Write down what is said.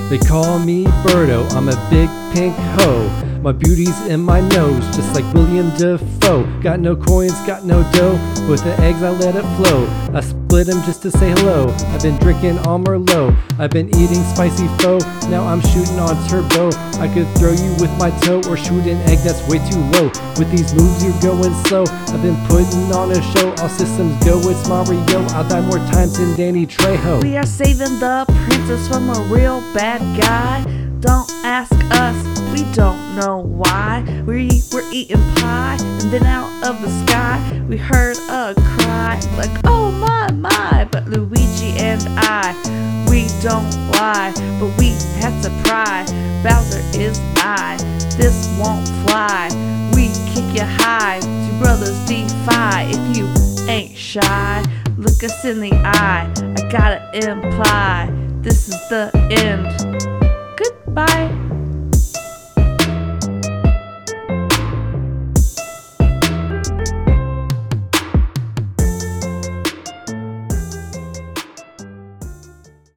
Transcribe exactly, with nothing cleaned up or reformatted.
They call me Birdo, I'm a big pink hoe. My beauty's in my nose, just like William Dafoe. Got no coins, got no dough. With the eggs I let it flow. I split them just to say hello. I've been drinking on Merlot. I've been eating spicy pho. Now I'm shooting on turbo. I could throw you with my toe or shoot an egg that's way too low. With these moves you're going slow. I've been putting on a show. All systems go, it's Mario. I'll die more times than Danny Trejo. We are saving the princess from a real bad guy. Don't ask us, we don't know why. We were eating pie, and then out of the sky we heard a cry, like oh my my. But Luigi and I, we don't lie, but we had to pry. Bowser is I, this won't fly. We kick you high, two brothers defy. If you ain't shy, look us in the eye. I gotta imply, this is the end.